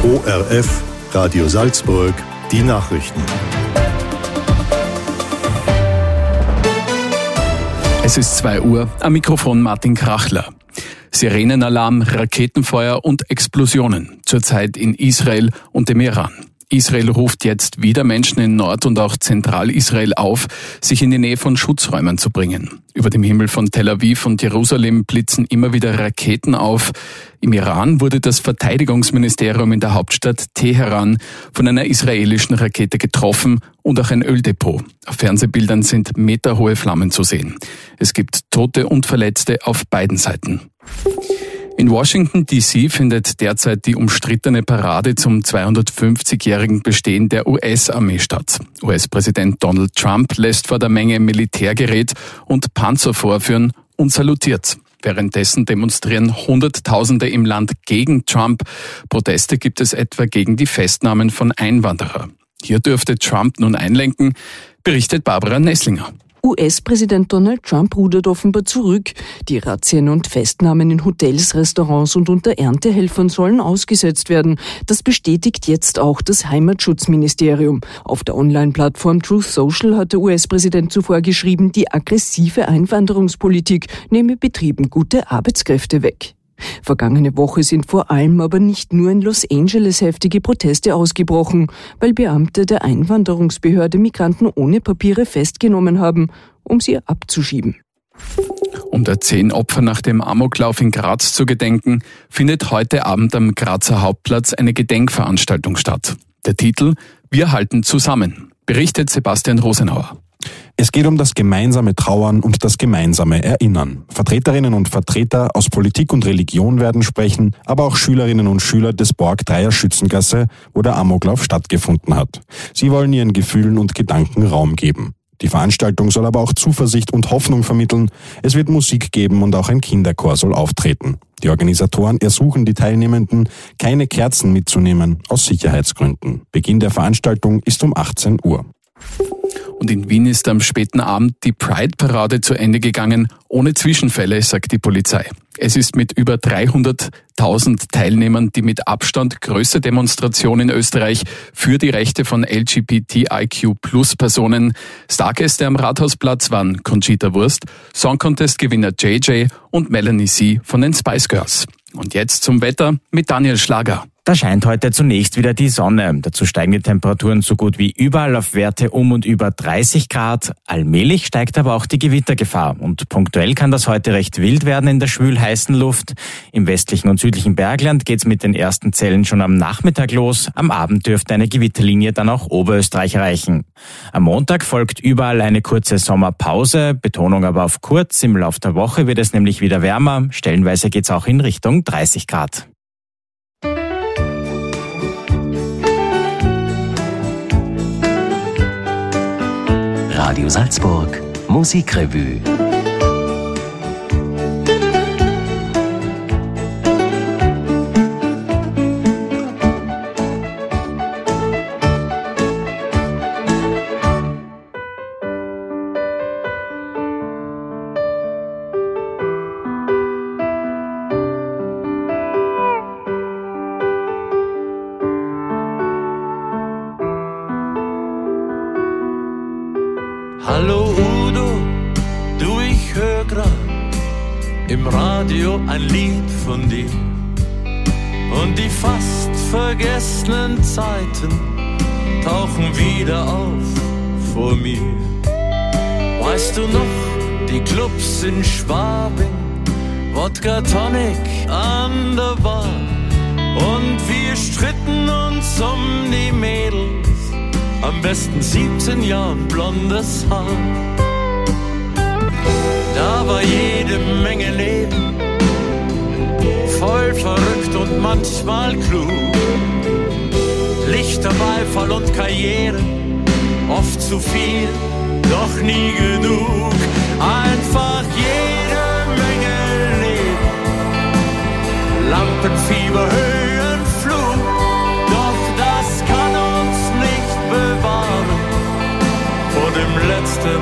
ORF, Radio Salzburg, die Nachrichten. Es ist 2 Uhr, am Mikrofon Martin Krachler. Sirenenalarm, Raketenfeuer und Explosionen, zurzeit in Israel und dem Iran. Israel ruft jetzt wieder Menschen in Nord- und auch Zentralisrael auf, sich in die Nähe von Schutzräumen zu bringen. Über dem Himmel von Tel Aviv und Jerusalem blitzen immer wieder Raketen auf. Im Iran wurde das Verteidigungsministerium in der Hauptstadt Teheran von einer israelischen Rakete getroffen und auch ein Öldepot. Auf Fernsehbildern sind meterhohe Flammen zu sehen. Es gibt Tote und Verletzte auf beiden Seiten. In Washington D.C. findet derzeit die umstrittene Parade zum 250-jährigen Bestehen der US-Armee statt. US-Präsident Donald Trump lässt vor der Menge Militärgerät und Panzer vorführen und salutiert. Währenddessen demonstrieren Hunderttausende im Land gegen Trump. Proteste gibt es etwa gegen die Festnahmen von Einwanderern. Hier dürfte Trump nun einlenken, berichtet Barbara Nesslinger. US-Präsident Donald Trump rudert offenbar zurück. Die Razzien und Festnahmen in Hotels, Restaurants und unter Erntehelfern sollen ausgesetzt werden. Das bestätigt jetzt auch das Heimatschutzministerium. Auf der Online-Plattform Truth Social hat der US-Präsident zuvor geschrieben, die aggressive Einwanderungspolitik nehme Betrieben gute Arbeitskräfte weg. Vergangene Woche sind vor allem aber nicht nur in Los Angeles heftige Proteste ausgebrochen, weil Beamte der Einwanderungsbehörde Migranten ohne Papiere festgenommen haben, um sie abzuschieben. Um der 10 Opfer nach dem Amoklauf in Graz zu gedenken, findet heute Abend am Grazer Hauptplatz eine Gedenkveranstaltung statt. Der Titel »Wir halten zusammen«, berichtet Sebastian Rosenauer. Es geht um das gemeinsame Trauern und das gemeinsame Erinnern. Vertreterinnen und Vertreter aus Politik und Religion werden sprechen, aber auch Schülerinnen und Schüler des Borg 3er Schützengasse, wo der Amoklauf stattgefunden hat. Sie wollen ihren Gefühlen und Gedanken Raum geben. Die Veranstaltung soll aber auch Zuversicht und Hoffnung vermitteln. Es wird Musik geben und auch ein Kinderchor soll auftreten. Die Organisatoren ersuchen die Teilnehmenden, keine Kerzen mitzunehmen, aus Sicherheitsgründen. Beginn der Veranstaltung ist um 18 Uhr. Und in Wien ist am späten Abend die Pride-Parade zu Ende gegangen, ohne Zwischenfälle, sagt die Polizei. Es ist mit über 300.000 Teilnehmern die mit Abstand größte Demonstration in Österreich für die Rechte von LGBTIQ+-Personen. Stargäste am Rathausplatz waren Conchita Wurst, Song Contest-Gewinner JJ und Melanie C. von den Spice Girls. Und jetzt zum Wetter mit Daniel Schlager. Da scheint heute zunächst wieder die Sonne. Dazu steigen die Temperaturen so gut wie überall auf Werte um und über 30 Grad. Allmählich steigt aber auch die Gewittergefahr. Und punktuell kann das heute recht wild werden in der schwül-heißen Luft. Im westlichen und südlichen Bergland geht's mit den ersten Zellen schon am Nachmittag los. Am Abend dürfte eine Gewitterlinie dann auch Oberösterreich erreichen. Am Montag folgt überall eine kurze Sommerpause. Betonung aber auf kurz. Im Laufe der Woche wird es nämlich wieder wärmer. Stellenweise geht's auch in Richtung 30 Grad. Radio Salzburg Musikrevue. Hallo Udo, du, ich hör grad im Radio ein Lied von dir und die fast vergessenen Zeiten tauchen wieder auf vor mir. Weißt du noch, die Clubs in Schwabing, Wodka Tonic an der Bar und wir stritten uns um die Mädels. Am besten 17 Jahren blondes Haar. Da war jede Menge Leben, voll verrückt und manchmal klug. Lichter, Beifall und Karriere, oft zu viel, doch nie genug. Einfach jede Menge Leben, Lampenfieber, Höhenflug. Doch das kann uns nicht bewahren vor dem letzten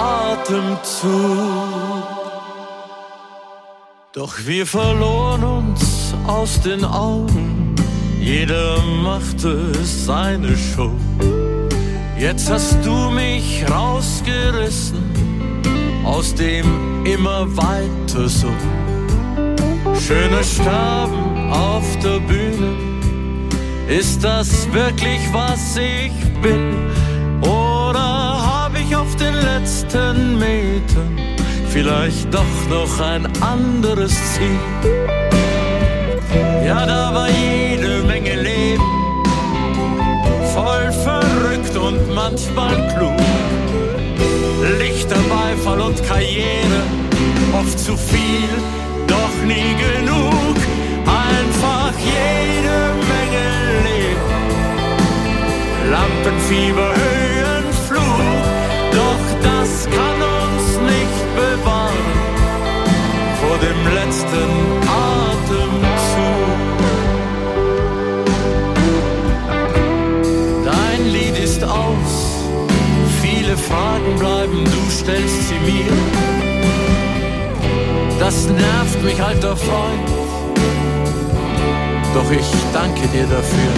Atemzug. Doch wir verloren uns aus den Augen, jeder machte seine Show. Jetzt hast du mich rausgerissen aus dem immer weiter so. Schönes Sterben auf der Bühne, ist das wirklich was ich bin? Oder hab ich auf den letzten Metern vielleicht doch noch ein anderes Ziel? Ja, da war jede Menge Leben, voll verrückt und manchmal klug. Lichter, Beifall und Karriere, oft zu viel, doch nie genug. Einfach jede Menge Leben, Lampenfieber, Höhenflug. Doch das kann uns nicht bewahren vor dem letzten Atemzug. Dein Lied ist aus, viele Fragen bleiben, du stellst sie mir. Das nervt mich, alter Freund, doch ich danke dir dafür.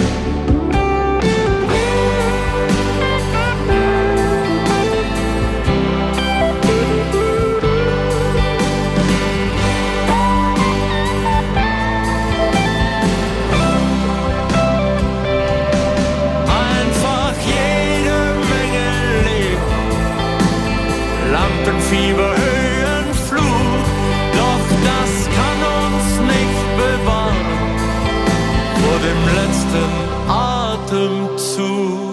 Einfach jede Menge Leben, Lampenfieber, Höhenflug, doch das kann uns nicht bewahren vor dem letzten Atemzug.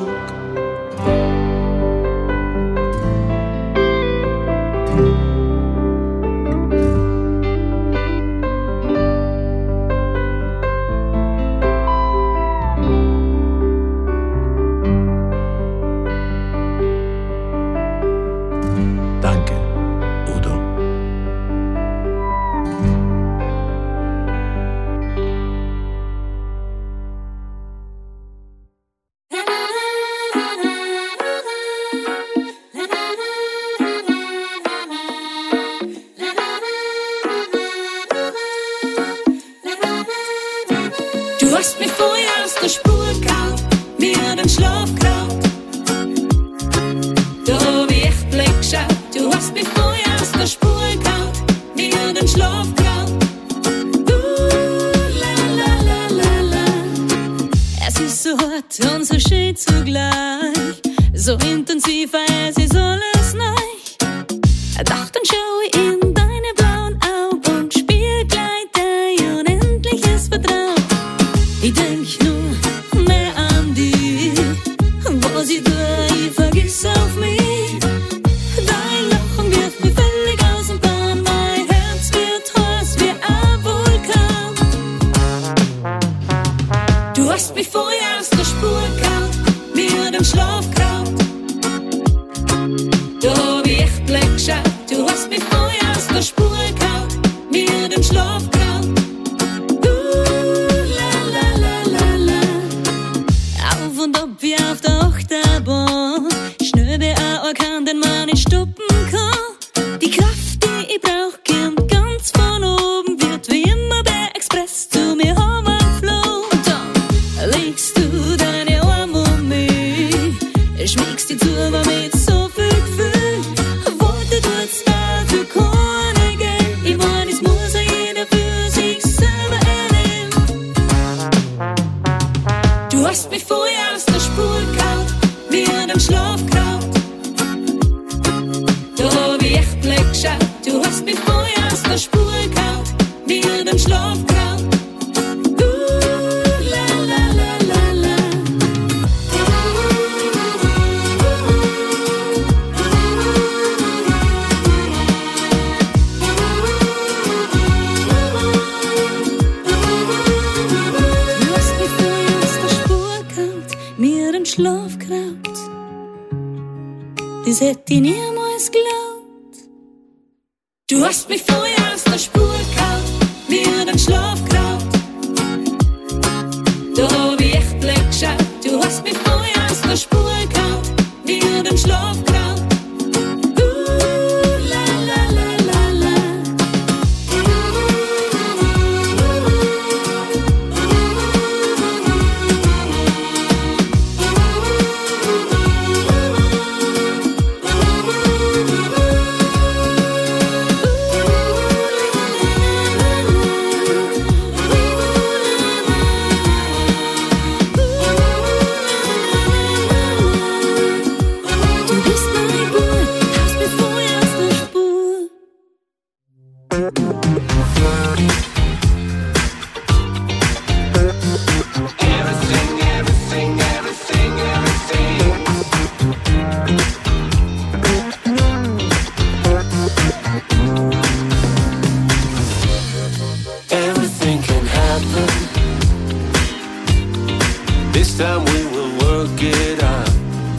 Danke, Udo. Du hast mich vorher aus der Spur gehauen, mir den Schlaf geraubt. Da hab ich echt blöd geschaut. Du hast mich vorher aus der Spur gehauen, mir den Schlaf geraubt. La la la la la. Es ist so hart und so schön zugleich, so intensiv, es ist alles neu. Doch dann schau ich in deine blauen Augen und spür gleich dein unendliches Vertrauen. Ich denk nur mehr an dich, was ich tue, ich vergiss auf mich. Dein Lachen wirft mich völlig aus dem Bahn, mein Herz wird heiß wie ein Vulkan. Du hast mich vorher aus der Spur gehauen, mir den Schlaf geraubt. Da hab ich echt blöd geschaut. Du hast mich vorher aus der Spur gehauen, mir den Schlaf geraubt. Und ob wie auf der Achterbahn, schnell wie ein Orkan, den man nicht stoppen kann. Die Kraft, die ich brauch, kommt ganz von oben, wird wie immer der Express zu mir heimgeflogen. Und dann legst du deine Arme um mich, schmiegst die zu, aber mit so viel Gefühl. Worte tut's dafür keine Geld, ich mein, es muss ja jeder für sich selber erleben. Du hast mich vorher aus der Spur gehauen, mir den Schlaf geraubt. Da hab ich echt blöd geschaut. Du hast mich vorher aus der Spur gehauen, mir den Schlaf geraubt. La la la la la. Du hast mich vorher aus der Spur gehauen, mir den Schlaf geraubt. Das hätte ich niemals geglaubt. Du hast mich vorher aus der Spur gehauen, mir den Schlaf geraubt. Da hab ich echt blöd geschaut. Du hast mich vorher aus der Spur gehauen, mir den Schlaf geraubt. La la la la la. This time we will work it out.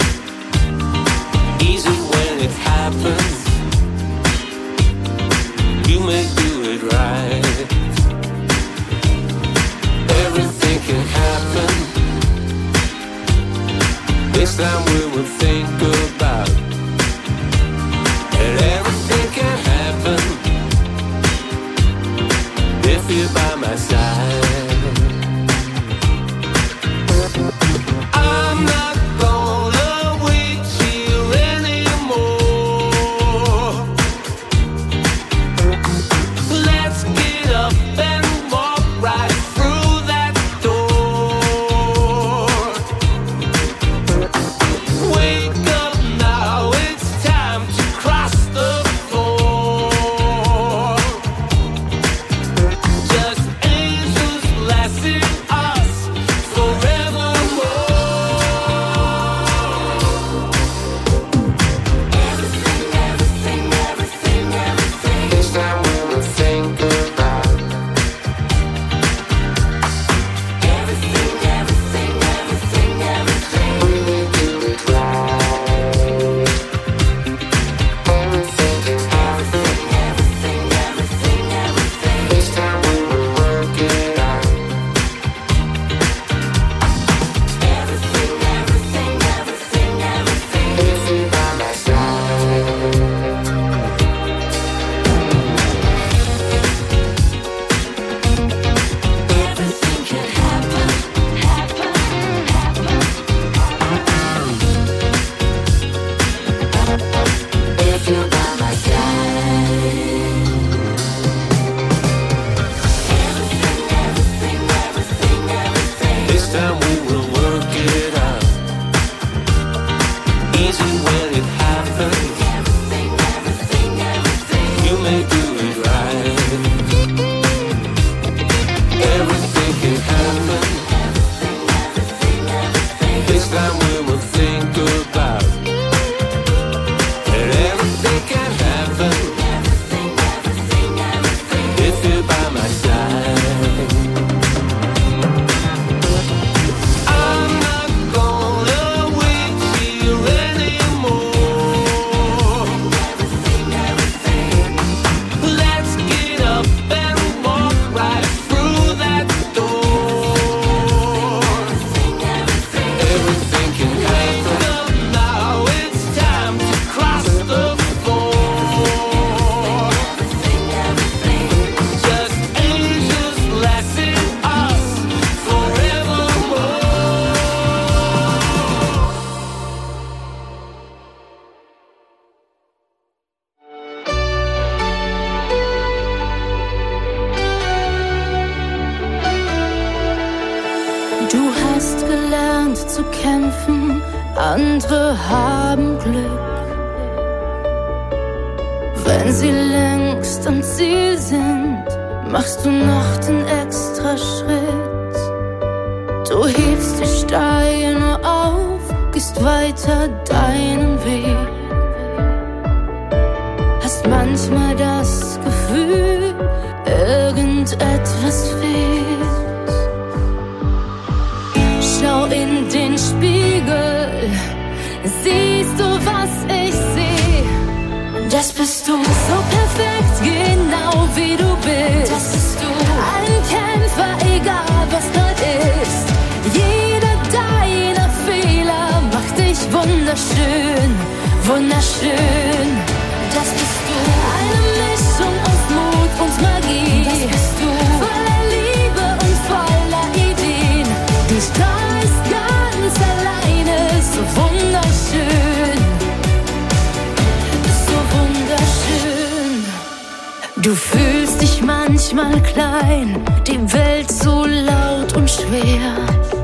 Easy when it happens. You may do it right. Everything can happen. This time we will think about that everything can happen if you're by my side. I'm not gonna wait here anymore. Let's get up and walk right through that door. Wake up now, it's time to cross the floor. Just angels blessing us forevermore. Everything. This time we will think about everything. We will do it right. Everything. This time we will work it out. Everything. If you're by my side. Everything can happen. If you're by my side. Everything. This time we will work it out. Easy when it happens. You may do it right. Everything can happen. This time we will think about that everything can happen if you're by my side. I'm not gonna wait here anymore. Let's get up and walk right through that door. Everything can happen. Now it's time to cross the floor. Just angels blessing us forevermore. Du hast gelernt zu kämpfen, andere haben Glück. Wenn sie längst am Ziel sind, machst du noch den extra Schritt. Du hebst die Steine auf, gehst weiter deinen Weg. Hast manchmal das Gefühl, irgendetwas fehlt. Schau in den Spiegel, siehst du, was ich seh? Das bist du, so perfekt, genau wie du bist. Das bist du, ein Kämpfer, egal was grad ist. Jeder deiner Fehler macht dich wunderschön, wunderschön. Das bist du, eine Mischung aus Mut und Magie. Das bist du, voller Liebe und voller Ideen. Du strahlst ganz alleine, so wunderschön, so wunderschön. Du fühlst dich manchmal klein, die Welt so laut und schwer.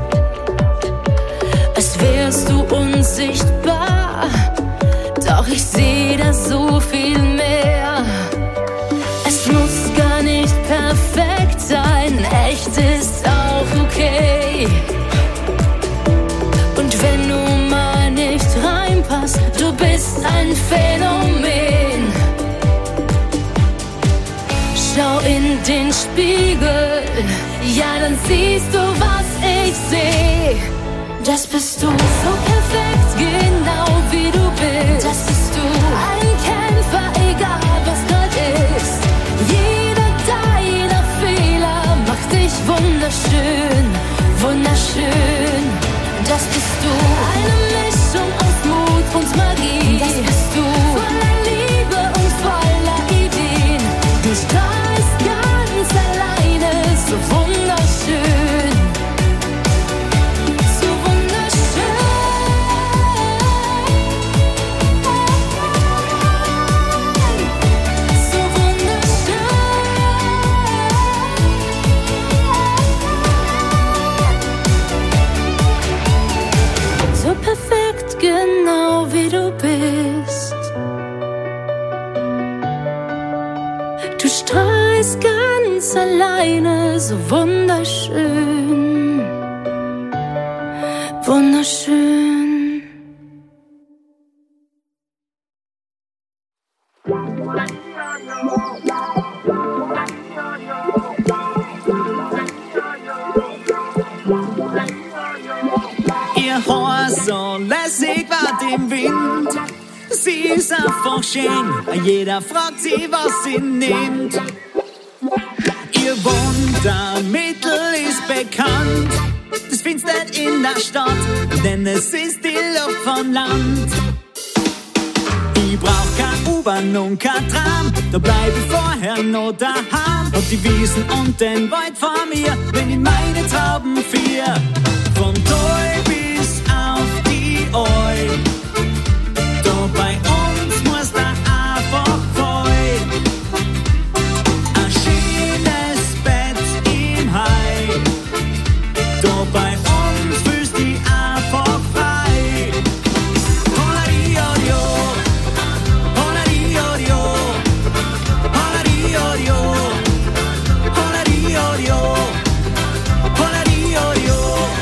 Als wärst du unsichtbar, doch ich seh da so viel mehr. Es muss gar nicht perfekt sein, echt ist auch okay. Und wenn du mal nicht reinpasst, du bist ein Phänomen. Schau in den Spiegel, ja dann siehst du, was ich seh. Das bist du, so perfekt, genau wie du bist. Das bist du, ein Kämpfer, egal was grad ist. Jeder deiner Fehler macht dich wunderschön, wunderschön. Das bist du, eine Mischung aus Mut und Magie. Das bist du, voller Liebe und voller Ideen. Du strahlst ganz alleine, so wunderschön. So perfekt, genau wie du bist. Du strahlst ganz alleine, so wunderschön, wunderschön. Ihr Haar so lässig wart im Wind. Sie ist einfach schön, jeder fragt sie, was sie nimmt. Ihr Wundermittel ist bekannt, das findest nicht in der Stadt, denn es ist die Luft von Land. Ich brauch kein U-Bahn und kein Tram, da bleib ich vorher noch daheim. Hab die Wiesen und den Wald vor mir, wenn ich meine Trauben vier. Von Toll bis auf die Oi, da bei uns muss der einfach voll. Ein schönes Bett im Hai, da bei uns fühlst du dich einfach frei. Hollari-o-dio, hollari-o-dio, hollari-o-dio, hollari-o-dio, hollari-o-dio.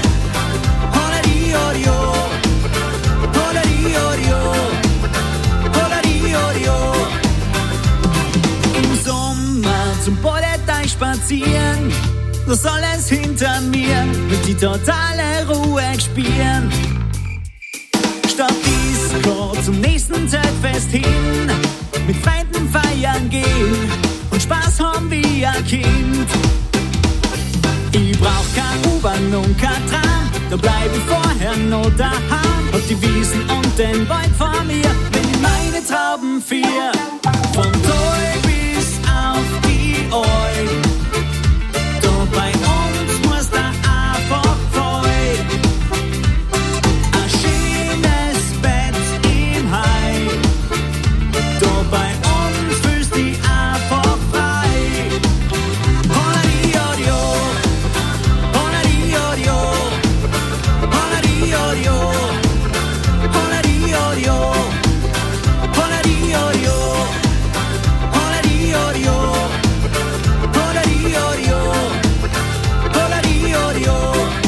Im Sommer zum Bolleteich spazieren, das alles hinter mir, mit die totale Ruhe spielen. Statt Disco zum nächsten Zeltfest hin, mit Freunden feiern gehen und Spaß haben wie ein Kind. Ich brauch kein U-Bahn und kein Tram, da bleib ich vorher noch daheim. Hab die Wiesen und den Wald vor mir, wenn ich meine Trauben vier. Von Toll bis auf die Oi, da bei uns muss der einfach voll. Ein schönes Bett im Hai, da bei uns fühlst du dich einfach frei. Hollari-o-dio, hollari-o-dio, hollari-o-dio, hollari-o-dio, hollari-o-dio, hollari-o-dio, hollari-o-dio, hollari-o-dio.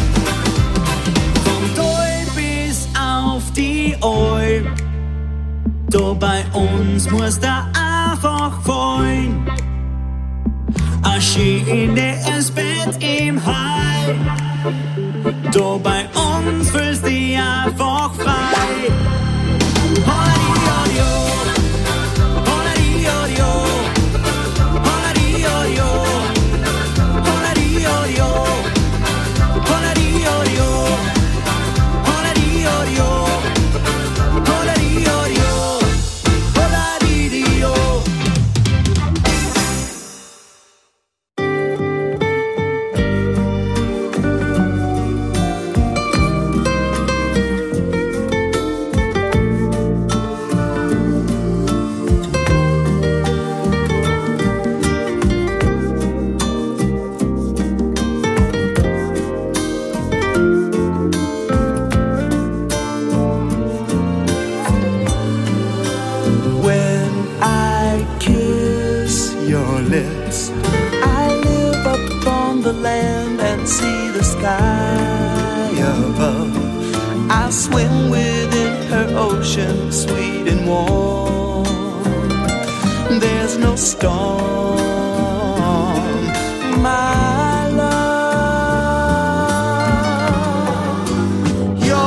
Vom Toll bis auf die Oi, da bei uns muss der einfach fallen. Ein schönes Bett im Hai, da bei uns fühlst du dich einfach frei. Hollari-o-dio, hollari-o-dio, hollari-o-dio, hollari-o-dio, hollari-o-dio, hollari-o-dio, hollari-o-dio, hollari-dio. When I kiss your lips, I live up on the land and see the sky above. I swim within her ocean, sweet and warm. There's no storm, my love. You're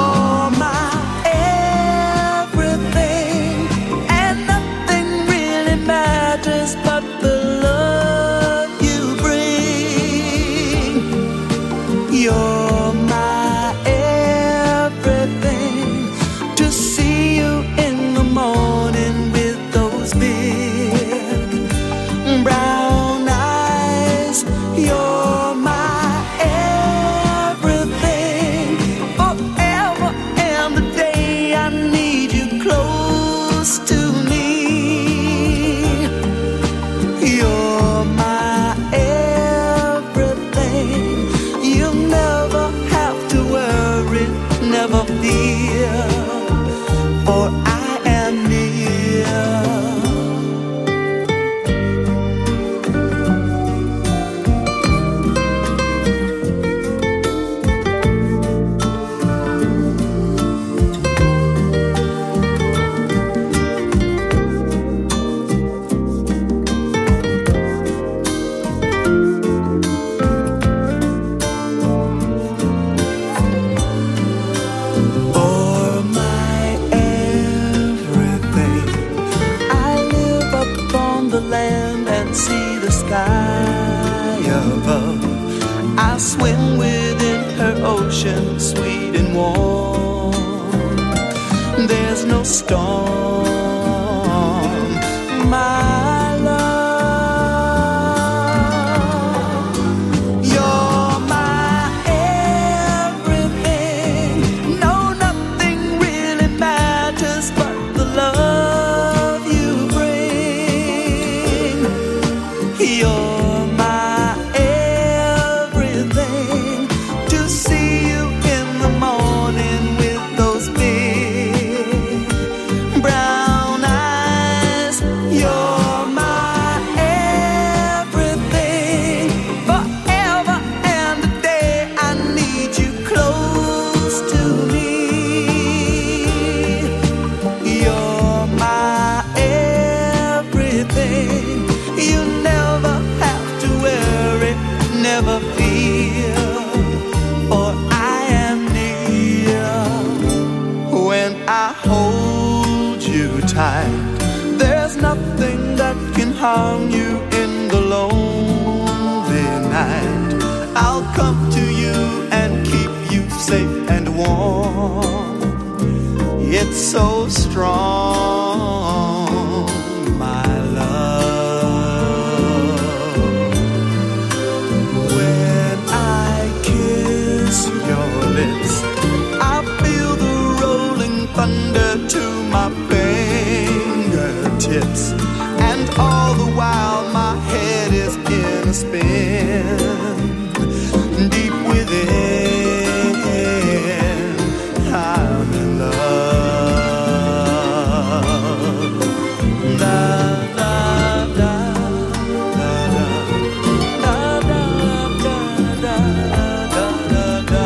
never fear, for I am near. I swim within her ocean, sweet and warm. There's no storm, my love. You're my everything. No, nothing really matters but the love you bring. You're there's nothing that can harm you in the lonely night. I'll come to you and keep you safe and warm. It's so strong, my love. When I kiss your lips, I feel the rolling thunder to my fingertips, and all the while my head is in a spin. Deep within, I'm in love. Da, da, da, da, da, da, da, da, da, da, da,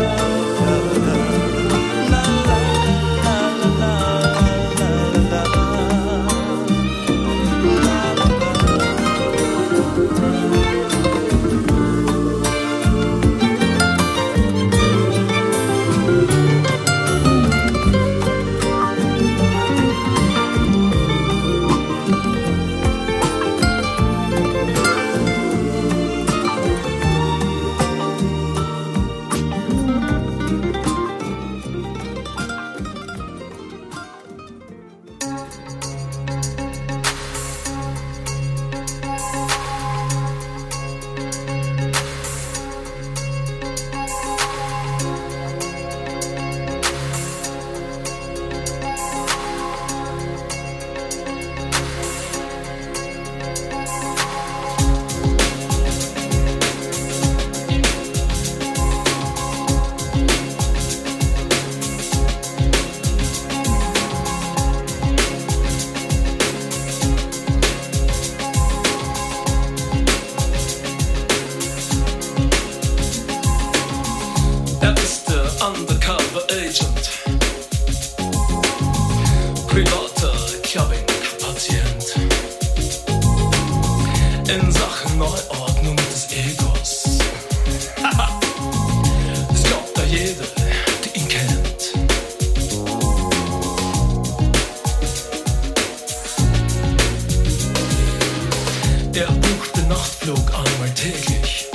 in Sachen Neuordnung des Egos. Es glaubt da jeder, der ihn kennt. Er bucht den Nachtflug einmal täglich.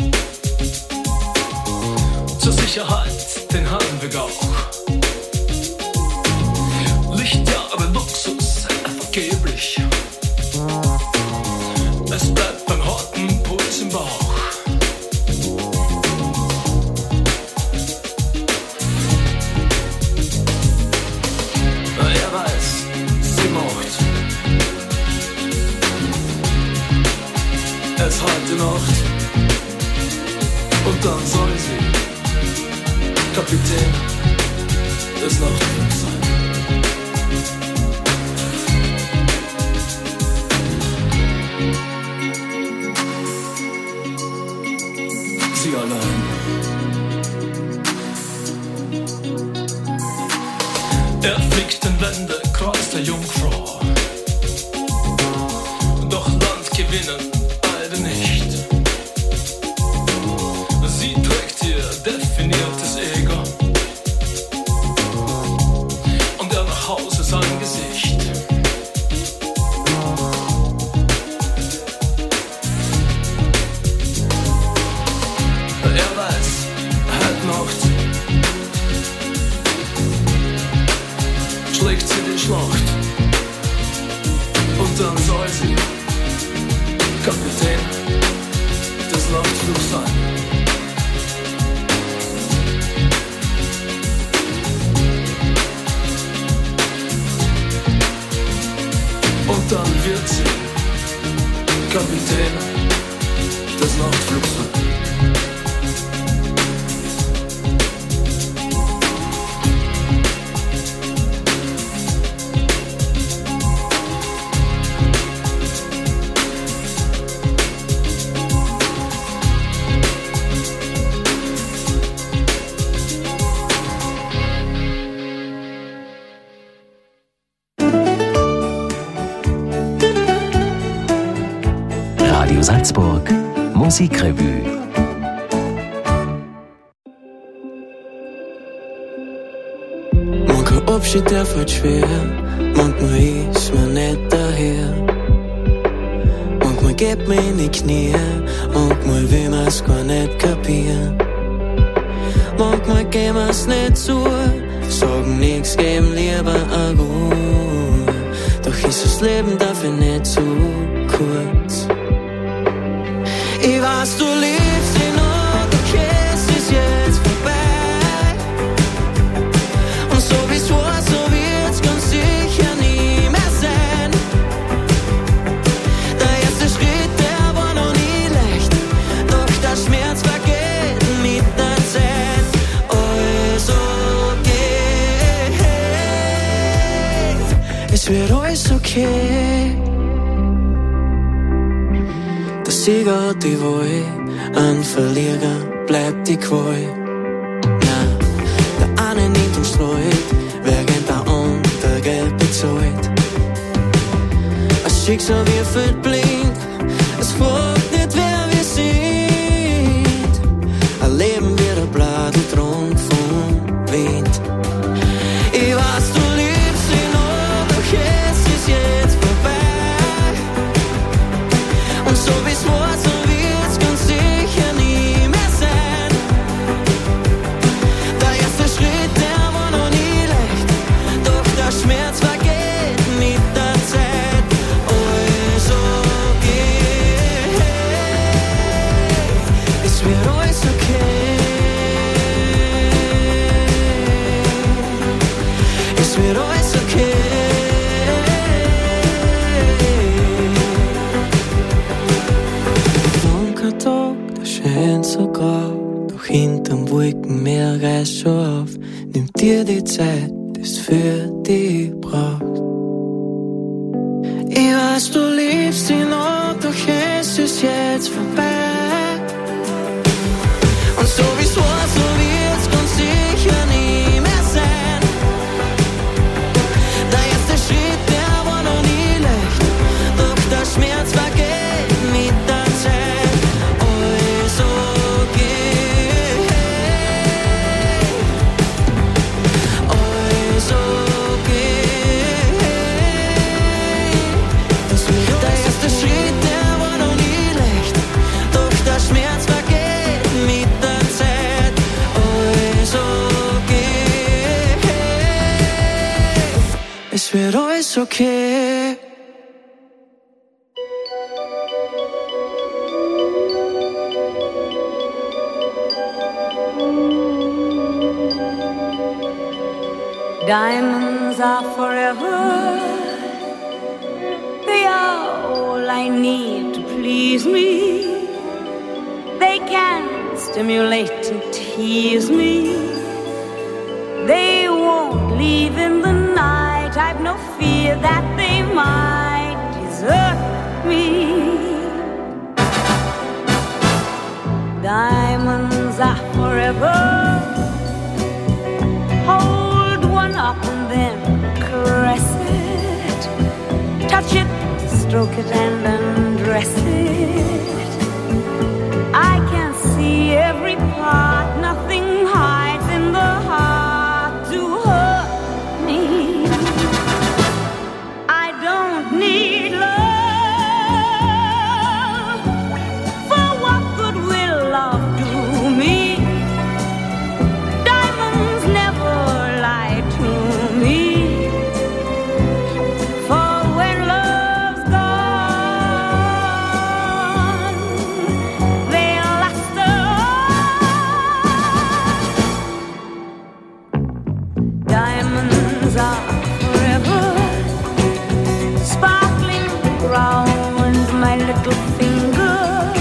Zur Sicherheit den Heimweg auch. Lichtjahre Luxus, vergeblich. Es bleibt beim harten Puls im Bauch. Er weiß, sie macht es heute Nacht. Und dann soll sie, Kapitän, das Nachtflug sein. Sie allein. Er fliegt den Wendekreis der Jungfrau. Doch Land gewinnen beide nicht. Sie trägt ihr definiertes Ego und er nach Hause sein Gesicht. Er weiß, halt Nacht schlägt sie die Schlacht und dann soll sie Kapitän des Nachtflugs sein. Und dann wird sie Kapitän des Nachtflugs sein. Radio Salzburg Musikrevue. Manchmal Abschied, der fällt schwer, manchmal ist mir nicht daher. Manchmal geht mir in die Knie, manchmal will man's gar nicht kapieren. Manchmal gehen wir's nicht zu, sagen nix, geben lieber eine Ruhe. Doch ist das Leben dafür nicht zu kurz. Ich weiß, du liebst ihn und okay, es ist jetzt vorbei. Und so wie's war, so wird's ganz sicher nie mehr sein. Der erste Schritt, der war noch nie leicht, doch der Schmerz vergeht mit der Zeit. Alles okay, es wird alles okay. Der Sieger hat die Wahl, ein Verlierer bleibt die Qual. Nein, der eine nimmt und streut, während der andere Geld bezahlt. Das Schicksal wirft blind, es fragt nicht, wer wir sind. Ein Leben wird ein Blattl vom Wind. Ich weiß, du liebst ihn noch, doch es ist jetzt vorbei. Und so wie's war, so wird's ganz sicher nie mehr sein. Der erste Schritt, der war noch nie leicht, doch der Schmerz vergeht mit der Zeit. Alles okay, es wird alles okay. Es wird alles okay. Tag, der scheint so grau, doch hinterm Wolkenmeer reißt schon auf. Nimm dir die Zeit, das für dich brauchst. Ich weiß, du liebst ihn noch, doch es ist jetzt vorbei. Und so wie's war, so wird's ganz sicher nie mehr sein. Der erste Schritt, der war noch nie leicht, doch der Schmerz vergeht mit der Zeit. Es wird alles okay. Diamonds are forever. They are all I need to please me. They can stimulate and tease me. They won't fear that they might desert me. Diamonds are forever. Hold one up and then caress it. Touch it, stroke it and undress it. I can see every part, nothing hides in the heart to hurt me. I don't need love. For what good will love do me? Diamonds never lie to me. For when love's gone, they'll last on. Diamonds are forever, sparkling round my little finger.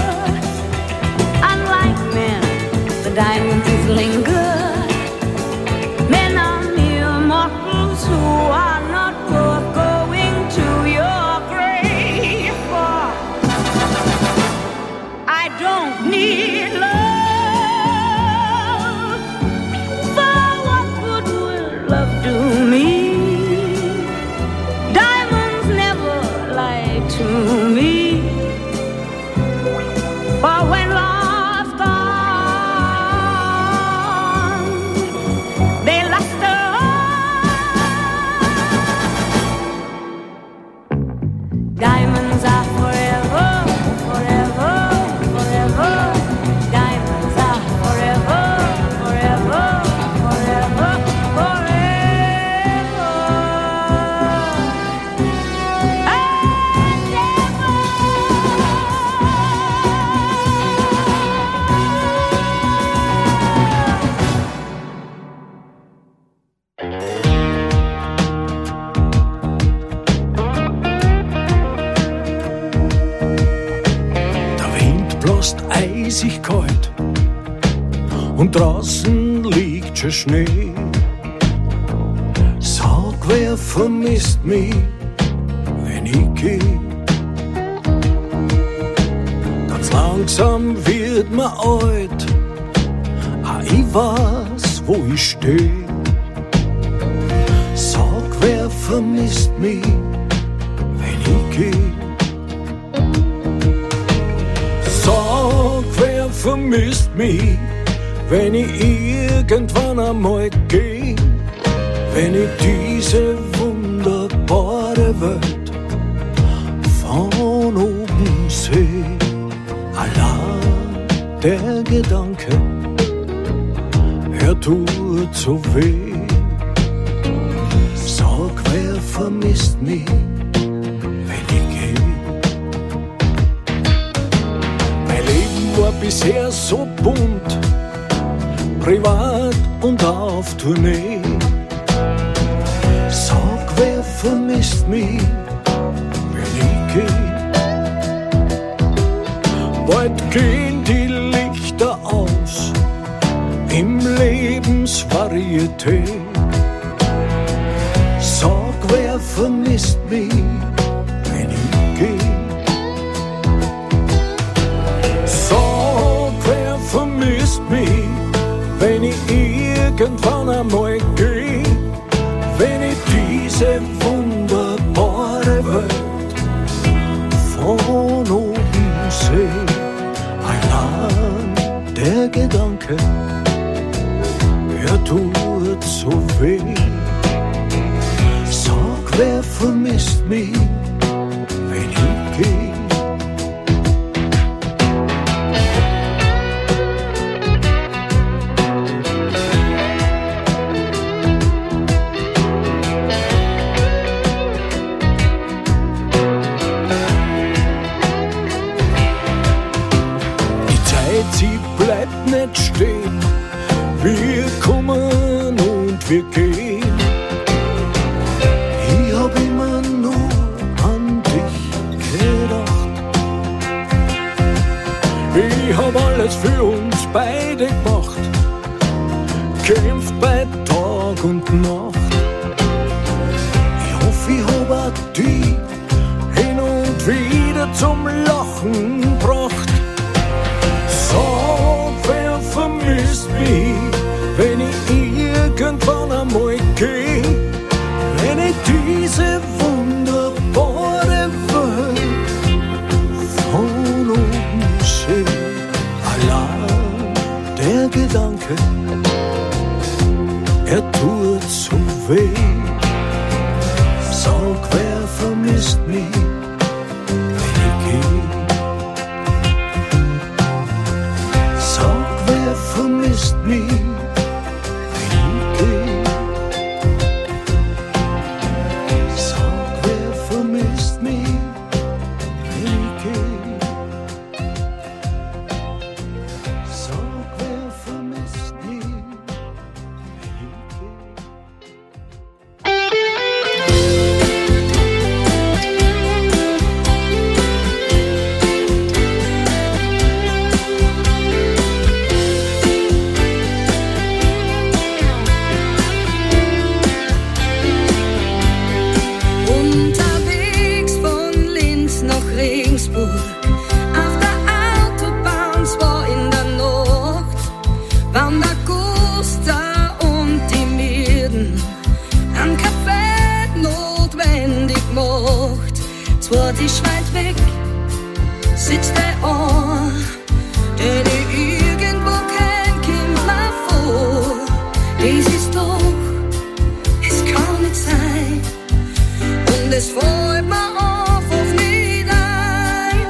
Unlike men, the diamonds linger. Men are mere mortals who are not worth going to your grave for. I don't need love. For what good will love do me? Diamonds never lie to me. For when love's gone, they last on. Diamonds are forever, forever, forever. Diamonds are forever, forever, forever, forever. And ever. Der Wind bläst eisig kalt und draußen liegt schon Schnee. Sag, wer vermisst mich, wenn ich geh? Ganz langsam wird mir alt, ich weiß, wo ich steh. Sag, wer vermisst mich, wenn ich geh? Sag, wer vermisst mich, wenn ich irgendwann einmal geh? Wenn ich diese wunderbare Welt von oben seh. Allein der Gedanke, er tut so weh. Sag, wer vermisst mich, wenn ich geh? Mein Leben war bisher so bunt, privat und auf Tournee. Sag, wer vermisst mich, wenn ich geh? Bald gehen die Lichter aus im Lebensvarieté. Sag, wer vermisst mich, wenn ich geh? Sag, wer vermisst mich, wenn ich irgendwann einmal geh? Wenn ich diese wunderbare Welt von oben seh. Allein der Gedanke, er tut so weh. Sag, wer vermisst mich, wenn ich geh? Sie bleibt nicht stehen, wir kommen und wir gehen. Ich hab immer nur an dich gedacht. Ich hab alles für uns beide gemacht, kämpft bei Tag und Nacht. Ich hoffe, ich hab zum Lachen gebracht. Sag, wer vermisst mich, wenn ich irgendwann einmal geh, wenn ich diese wunderbare Welt von oben seh. Allein der Gedanke, er tut so weh. Sag, wer vermisst mich, wenn ich geh. Sag, wer vermisst mich, wenn ich geh. Sag, wer vermisst mich, wenn ich geh. Sag, wer vermisst mich, wenn ich geh. Unterwegs von Linz nach Regensburg, auf der Autobahn, zwar in der Nacht, waren der Gusta und die Mirden einen Kaffee notwendig macht. Zwar die weit weg, sitzt der an, den ich irgendwo kenn, kommt mir vor. Dies ist doch, es kann nicht sein. Und es freut mir auf nicht ein.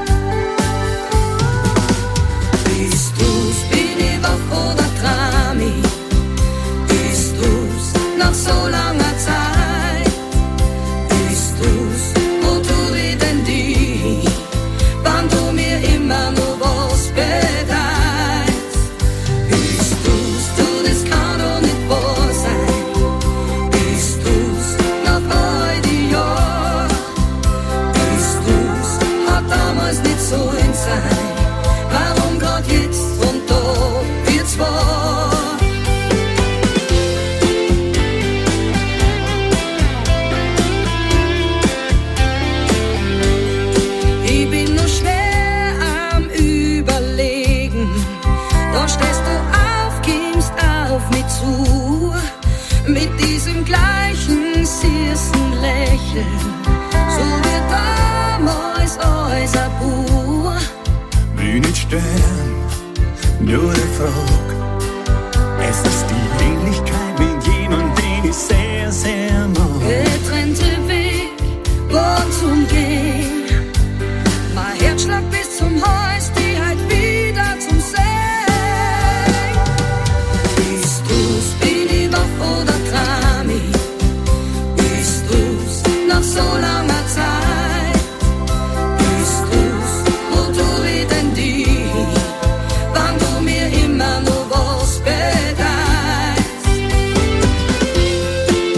Bist du's, bin ich wach oder träum ich? Bist du's, nach so langer Zeit? Bist du's, wo tu ich denn die? Wann du mir immer nur was bedeutst? Bist du's, du, das kann doch nicht wahr sein. Bist du's, nach all die Jahr? Bist du's, hat damals nicht so in sein. Warum grad jetzt und da wird's wahr? Ich bin nur schwer am Überlegen. Da stehst du auf, gehst auf mich zu, mit diesem gleichen süßen Lächeln, so wie damals unser Buch. Will nicht stellen, nur die Frage. Es ist die Ähnlichkeit mit jemandem, den ich sehr, sehr mag. Getrennte Weg, wo zum Gehen. Mein Herzschlag bis zum Hals, die halt wieder zum See. Bist du's, bin ich wach oder träum ich? Bist du's, nach so langer Zeit? Bist du's, wo tu ich denn die? Wann du mir immer nur was bedeutst?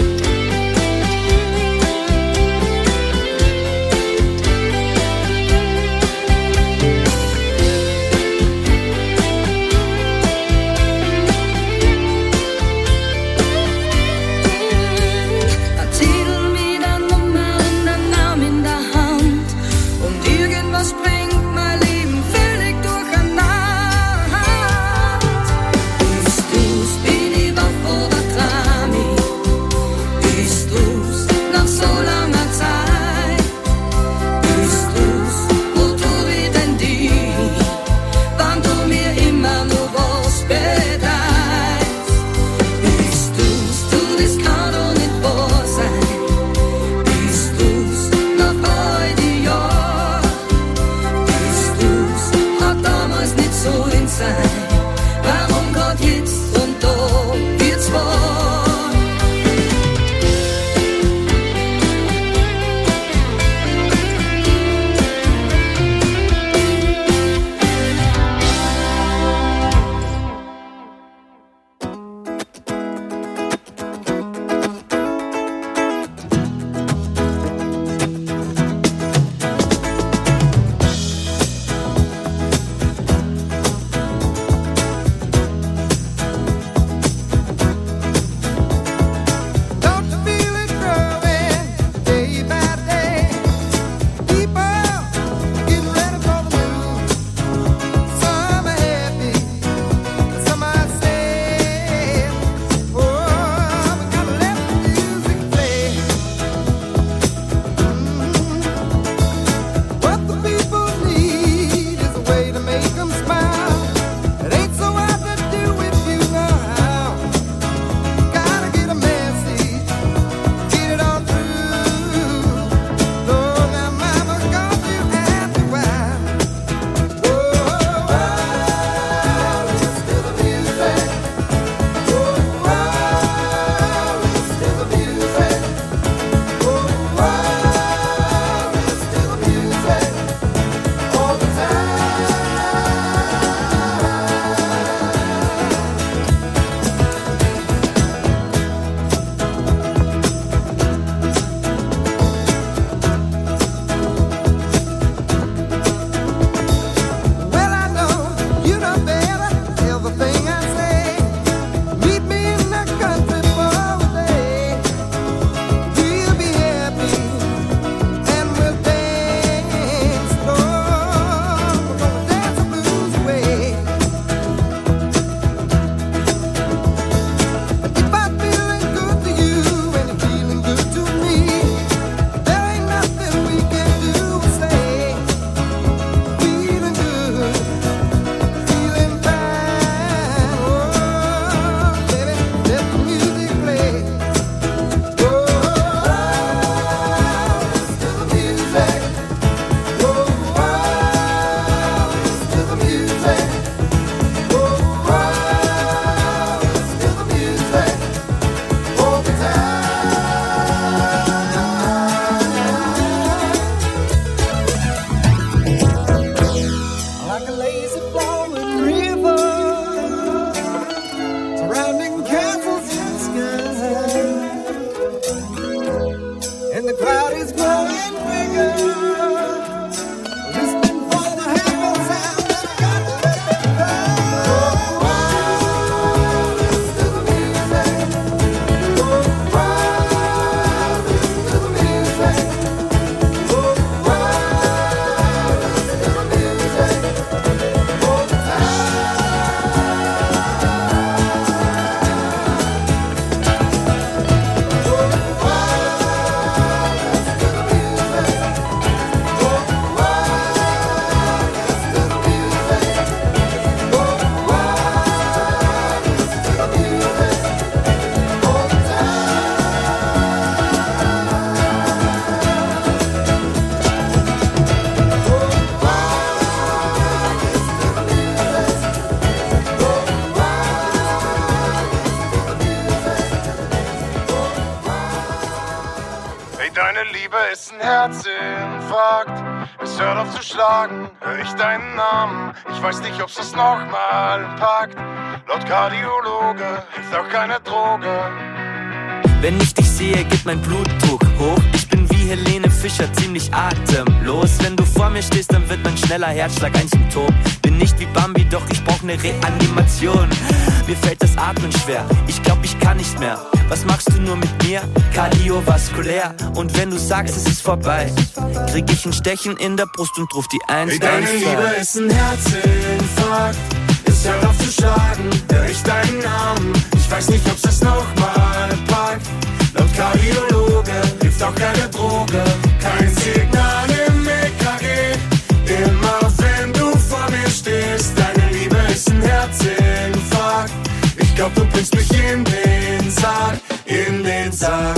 Hey, deine Liebe ist ein Herzinfarkt. Es hört auf zu schlagen, hör ich deinen Namen. Ich weiß nicht, ob's das nochmal packt. Laut Kardiologe hilft auch keine Droge. Wenn ich dich sehe, geht mein Blutdruck hoch. Ich bin wie Helene Fischer, ziemlich atemlos. Wenn du vor mir stehst, dann wird mein schneller Herzschlag ein Symptom. Bin nicht wie Bambi, doch ich brauch ne Reanimation. Mir fällt das Atmen schwer, ich glaub, ich kann nicht mehr. Was machst du nur mit mir? Kardiovaskulär. Und wenn du sagst, es ist vorbei, krieg ich ein Stechen in der Brust und ruf die 112. Hey, deine Liebe ist ein Herzinfarkt. Es hört auf zu schlagen, hör ich deinen Namen. Ich weiß nicht, ob's das nochmal packt. Laut Kardiologe hilft auch keine Droge. Kein Signal im EKG. Immer wenn du vor mir stehst, deine Liebe ist ein Herzinfarkt. Ich glaub, du bringst mich in den Sarg, in den Sarg.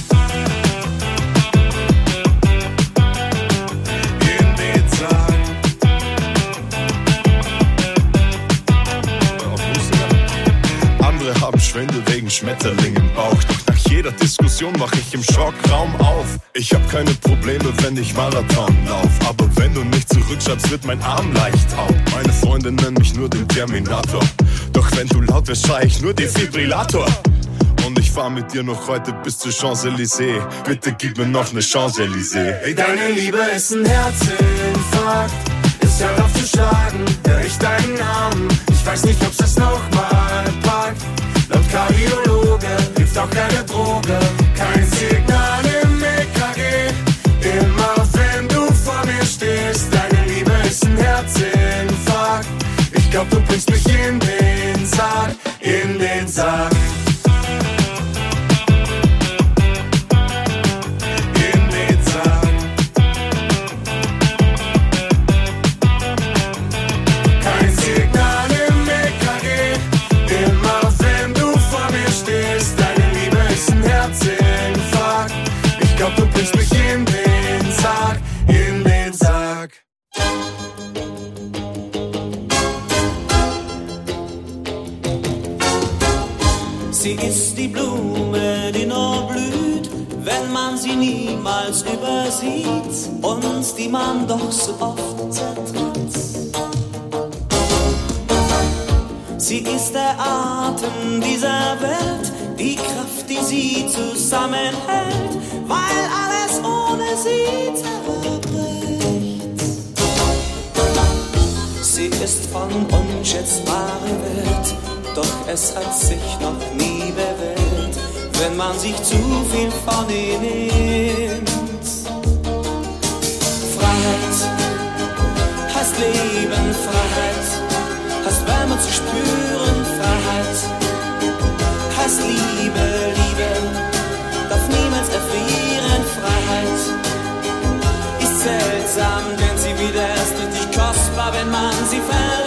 In den Sarg. Andere haben Schwindel wegen Schmetterling im Bauch. Doch nach jeder Diskussion mach ich im Schockraum auf. Ich hab keine Probleme, wenn ich Marathon lauf. Aber wenn du nicht zurückschreibst, wird mein Arm leicht taub. Meine Freunde nennen mich nur den Terminator. Doch wenn du laut wirst, schrei ich nur Defibrillator. Und ich fahr mit dir noch heute bis zur Champs-Élysées. Bitte gib mir noch ne Champs-Élysées. Hey, deine Liebe ist ein Herzinfarkt. Es hört auf zu schlagen, hör ich deinen Namen. Ich weiß nicht, ob's das nochmal packt. Laut Kardiologe hilft auch keine Droge. Kein Signal im EKG. Immer wenn du vor mir stehst, deine Liebe ist ein Herzinfarkt. Ich glaub, du bringst mich in den Sarg, in den Sarg. In den Sarg. Kein Signal im EKG. Immer wenn du vor mir stehst, deine Liebe ist ein Herzinfarkt. Ich glaub, du bringst mich in den Sarg, in den Sarg. Sie ist die Blume, die nur blüht, wenn man sie niemals übersieht und die man doch so oft zertritt. Sie ist der Atem dieser Welt, die Kraft, die sie zusammenhält, weil alles ohne sie zerbricht. Sie ist von unschätzbarer Welt, doch es hat sich noch nie bewährt, wenn man sich zu viel von ihr nimmt. Freiheit heißt Leben, Freiheit heißt Wärme zu spüren, Freiheit heißt Liebe, Liebe darf niemals erfrieren, Freiheit ist seltsam, denn sie wird erst richtig kostbar, wenn man sie verliert.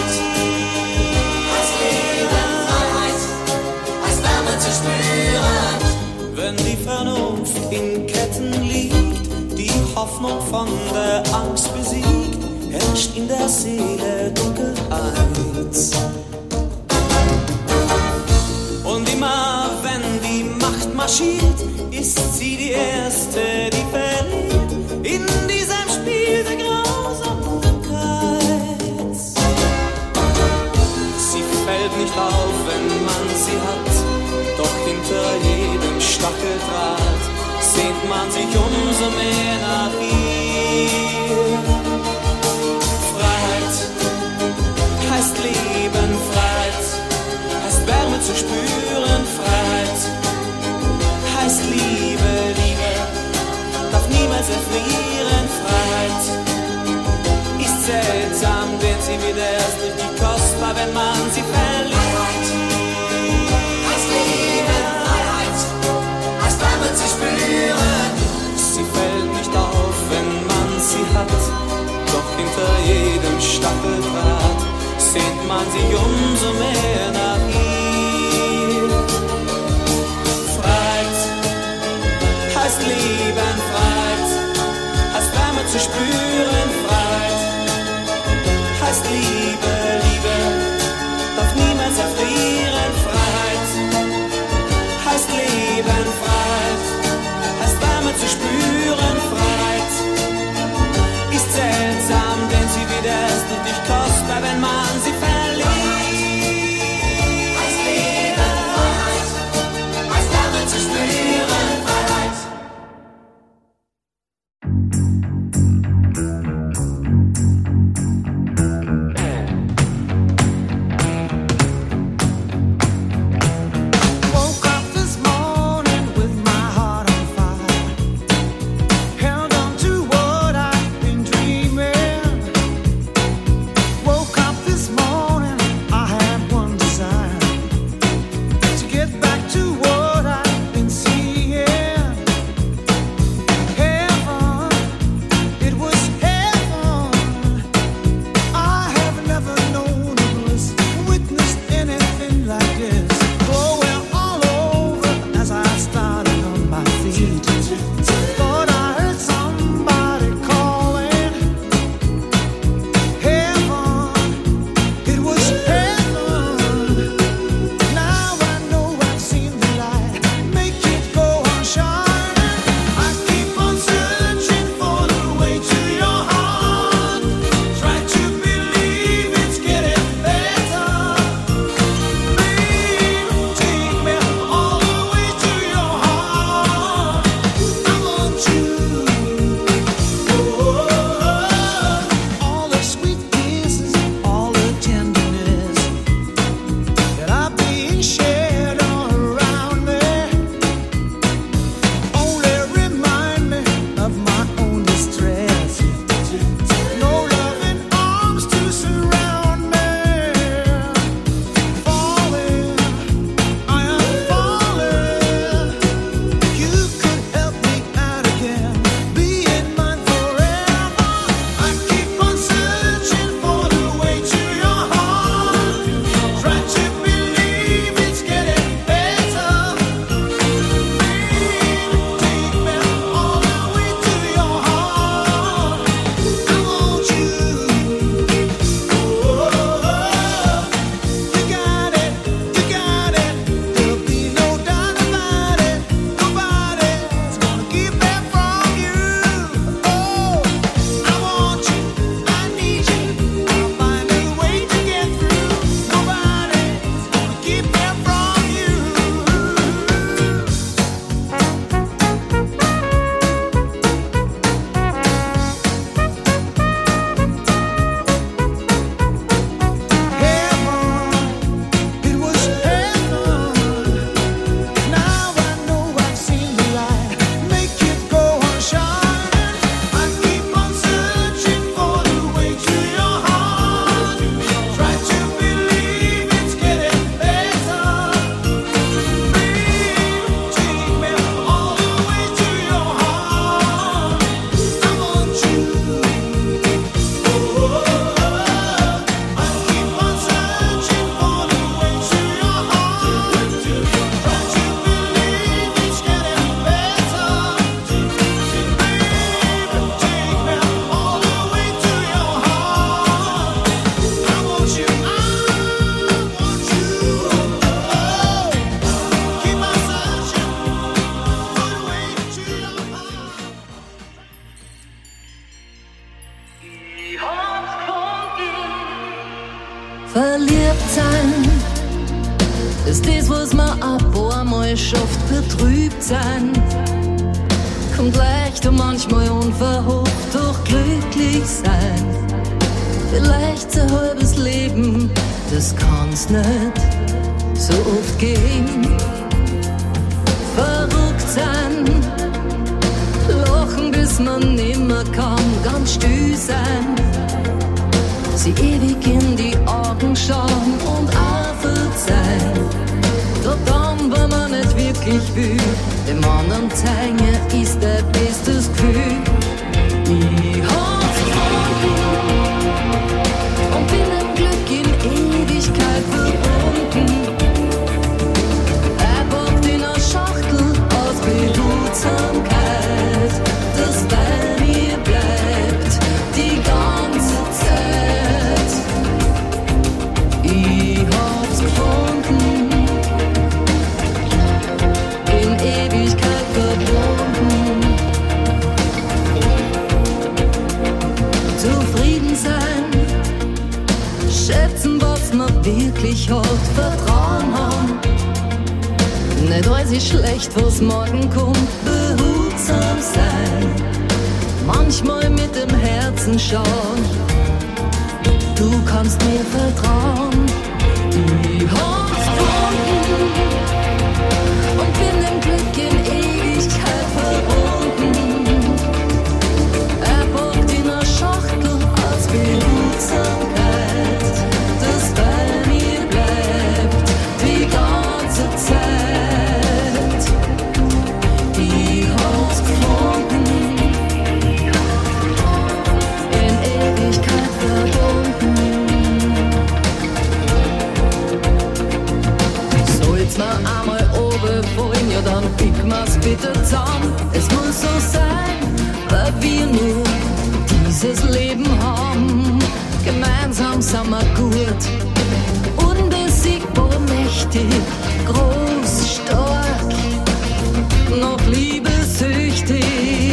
Wenn die Vernunft in Ketten liegt, die Hoffnung von der Angst besiegt, herrscht in der Seele Dunkelheit. Und immer wenn die Macht marschiert, ist sie die Erste, die verliert in diesem Spiel der Grausamkeit. Sie fällt nicht auf, wenn man sie hat, doch hinter jedem Stacheldraht sehnt man sich umso mehr nach ihr. Freiheit heißt Leben, Freiheit heißt Wärme zu spüren, Freiheit heißt Liebe, Liebe betrübt sein. Kommt leicht und manchmal unverhofft, doch glücklich sein. Vielleicht ein halbes Leben, das kann's nicht so oft geben. Verrückt sein, lachen bis man nimmer kann, ganz still sein. Sie ewig in die Augen schauen und auch verzeihen. Doch dann, wenn man nicht wirklich will, dem anderen zeigen, ist der bestes Gefühl. Ich hab's gefunden und bin im Glück in Ewigkeit verbunden. Er packt in eine Schachtel aus Behutsamkeit, das bei mir bleibt die ganze Zeit. Ich hab's gefunden, in Ewigkeit verbunden. Zufrieden sein, schätzen, was man wirklich hat, Vertrauen haben. Nicht alles ist schlecht, was morgen kommt, behutsam sein. Manchmal mit dem Herzen schauen, du kannst mir vertrauen. Ich hab's gefunden und bin im Glück in Ewigkeit verbunden. Er packt in einer Schachtel aus Behutsamkeit, das bei mir bleibt die ganze Zeit. Ich hab's gefunden, in Ewigkeit verbunden. Soll's mir einmal runterfallen, ja dann pick mir's bitte zusammen. Es muss so sein, weil wir nur dieses Leben haben. Gemeinsam sind wir gut, unbesiegbar, mächtig, groß, stark, noch liebessüchtig.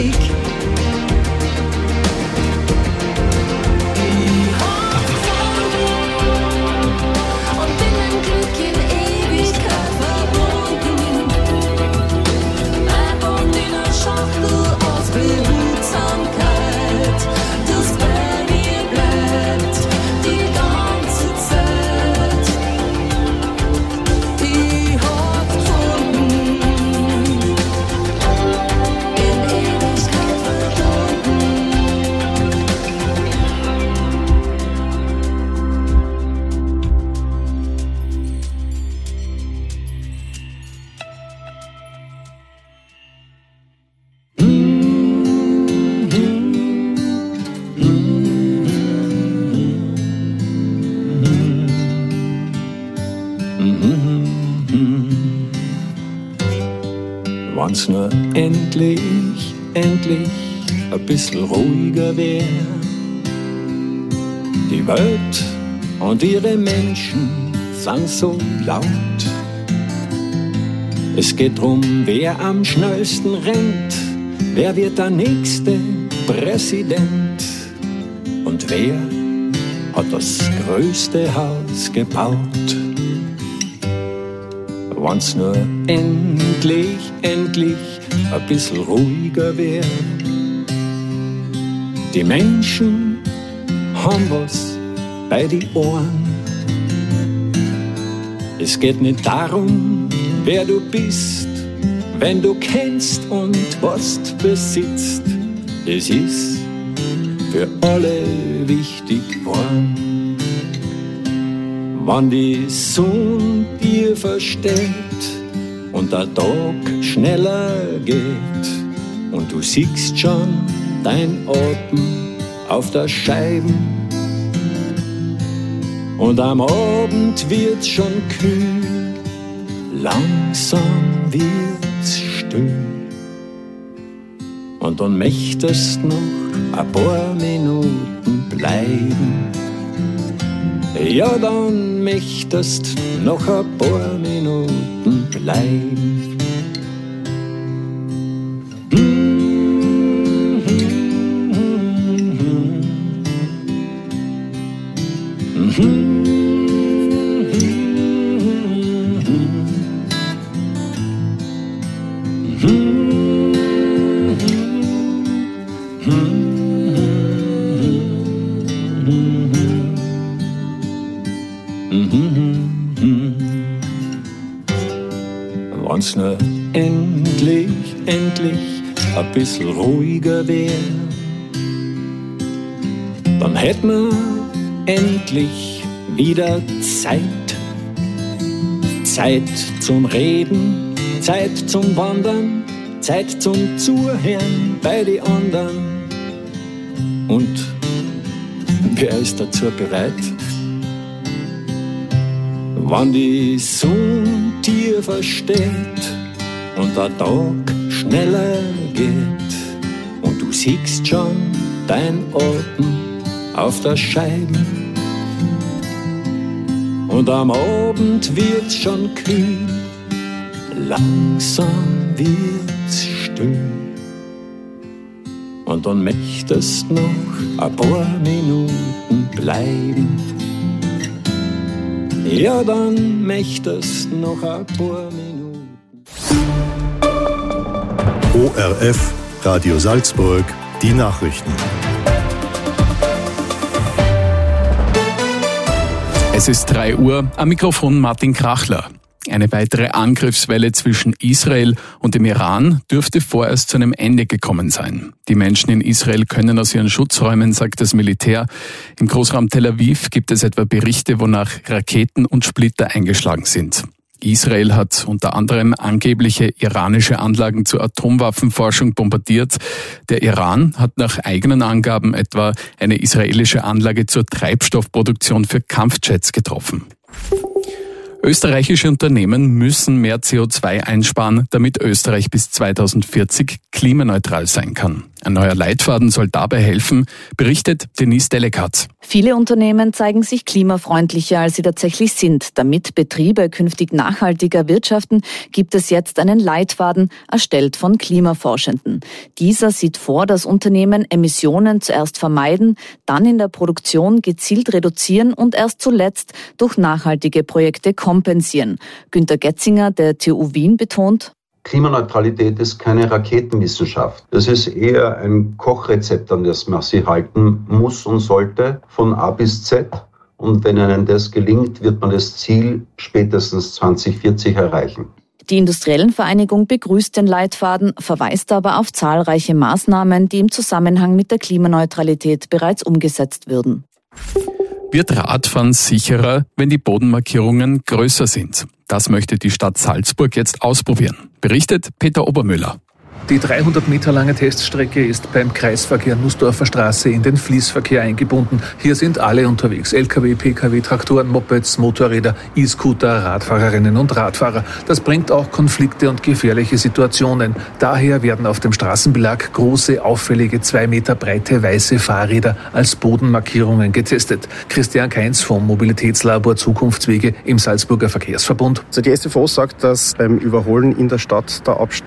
Ich hab's gefunden und bin im Glück in Ewigkeit verbunden. Er packt in einer Schachtel aus Behutsamkeit, das bei mir bleibt die ganze Zeit. Ich hab's gefunden, in Ewigkeit verbunden. Wenn's nur endlich ein bisschen ruhiger wär. Die Welt und ihre Menschen sind so laut. Es geht drum, wer am schnellsten rennt, wer wird der nächste Präsident und wer hat das größte Haus gebaut. Wenn's nur endlich ein bisschen ruhiger wär. Die Menschen haben was bei die Ohren. Es geht nicht darum, wer du bist, wenn du kennst und was du besitzt. Es ist für alle wichtig worden. Wann die Sonne dir versteht und der Tag schneller geht und du siehst schon dein Atem auf der Scheiben und am Abend wird's schon kühl, langsam wird's still und dann möchtest noch ein paar Minuten bleiben. Ja, dann möchtest noch ein paar Minuten bleiben. wenn's nur endlich ein bisschen ruhiger wär. Dann hätten wir endlich wieder Zeit. Zeit zum Reden, Zeit zum Wandern, Zeit zum Zuhören bei den anderen. Und wer ist dazu bereit? Wann die Sonne tiefer steht und der Tag schneller geht und du siehst schon dein Atem auf der Scheibe und am Abend wird's schon kühl, langsam wird's still und dann möchtest noch ein paar Minuten bleiben. Ja, dann möchtest noch ein paar Minuten. ORF, Radio Salzburg, die Nachrichten. Es ist 3 Uhr, am Mikrofon Martin Krachler. Eine weitere Angriffswelle zwischen Israel und dem Iran dürfte vorerst zu einem Ende gekommen sein. Die Menschen in Israel können aus ihren Schutzräumen, sagt das Militär. Im Großraum Tel Aviv gibt es etwa Berichte, wonach Raketen und Splitter eingeschlagen sind. Israel hat unter anderem angebliche iranische Anlagen zur Atomwaffenforschung bombardiert. Der Iran hat nach eigenen Angaben etwa eine israelische Anlage zur Treibstoffproduktion für Kampfjets getroffen. Österreichische Unternehmen müssen mehr CO2 einsparen, damit Österreich bis 2040 klimaneutral sein kann. Ein neuer Leitfaden soll dabei helfen, berichtet Denise Delekat. Viele Unternehmen zeigen sich klimafreundlicher, als sie tatsächlich sind. Damit Betriebe künftig nachhaltiger wirtschaften, gibt es jetzt einen Leitfaden, erstellt von Klimaforschenden. Dieser sieht vor, dass Unternehmen Emissionen zuerst vermeiden, dann in der Produktion gezielt reduzieren und erst zuletzt durch nachhaltige Projekte kompensieren. Günter Getzinger der TU Wien betont: Klimaneutralität ist keine Raketenwissenschaft. Das ist eher ein Kochrezept, an das man sich halten muss und sollte, von A bis Z. Und wenn einem das gelingt, wird man das Ziel spätestens 2040 erreichen. Die Industriellenvereinigung begrüßt den Leitfaden, verweist aber auf zahlreiche Maßnahmen, die im Zusammenhang mit der Klimaneutralität bereits umgesetzt würden. Wird Radfahren sicherer, wenn die Bodenmarkierungen größer sind? Das möchte die Stadt Salzburg jetzt ausprobieren, berichtet Peter Obermüller. Die 300 Meter lange Teststrecke ist beim Kreisverkehr Nussdorfer Straße in den Fließverkehr eingebunden. Hier sind alle unterwegs: Lkw, Pkw, Traktoren, Mopeds, Motorräder, E-Scooter, Radfahrerinnen und Radfahrer. Das bringt auch Konflikte und gefährliche Situationen. Daher werden auf dem Straßenbelag große, auffällige 2 Meter breite weiße Fahrräder als Bodenmarkierungen getestet. Christian Kainz vom Mobilitätslabor Zukunftswege im Salzburger Verkehrsverbund. Also die STVO sagt, dass beim Überholen in der Stadt der